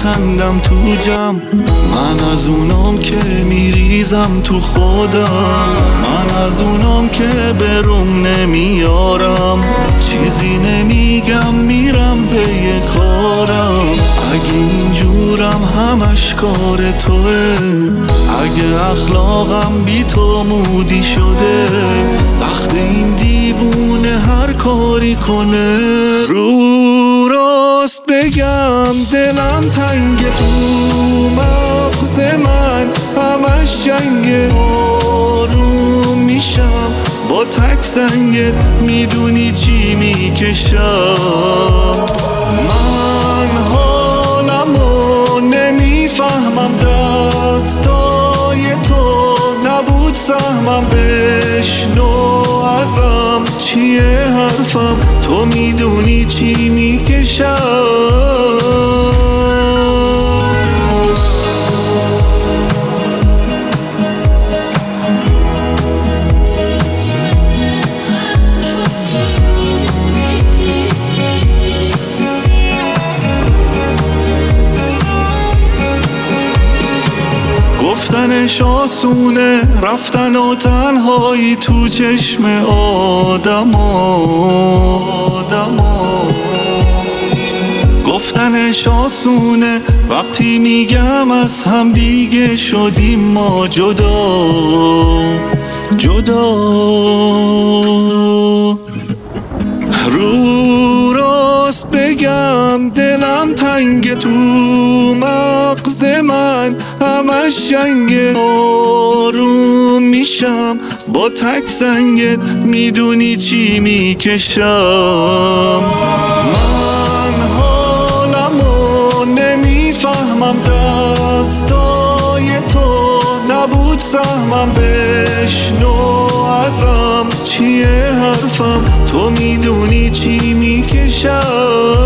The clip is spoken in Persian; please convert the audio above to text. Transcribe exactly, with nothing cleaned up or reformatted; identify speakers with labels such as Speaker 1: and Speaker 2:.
Speaker 1: میخندم تو جمع. من از اونام که میریزم تو خودم، من از اونام که بروم نمیارم، چیزی نمیگم میرم پی کارم. اگه اینجورم همش کار توه، اگه اخلاقم بی تو مودی شده، سخت این دیوونه هر کاری کنه. رو راست بگم دلم تنگ تو مغز من، همش جنگ. آروم میشم با تک زنگت، میدونی چی میکشم. من حالمو نمیفهمم، دستای تو نبود سهمم. بشنو ازم چیه حرفم، تو میدونی چی میکشم. گفتنش آسونه، رفتن و تنهایی تو چشم آدما. گفتنش آسونه وقتی میگم از هم دیگه شدیم ما جدا جدا. رو راست بگم دلم تنگ تو مغز من، همش جنگ. آروم میشم با تک زنگت، میدونی چی میکشم. من حالمو نمیفهمم، دستای تو نبود سهمم. بشنو ازم چیه حرفم، تو میدونی چی میکشم.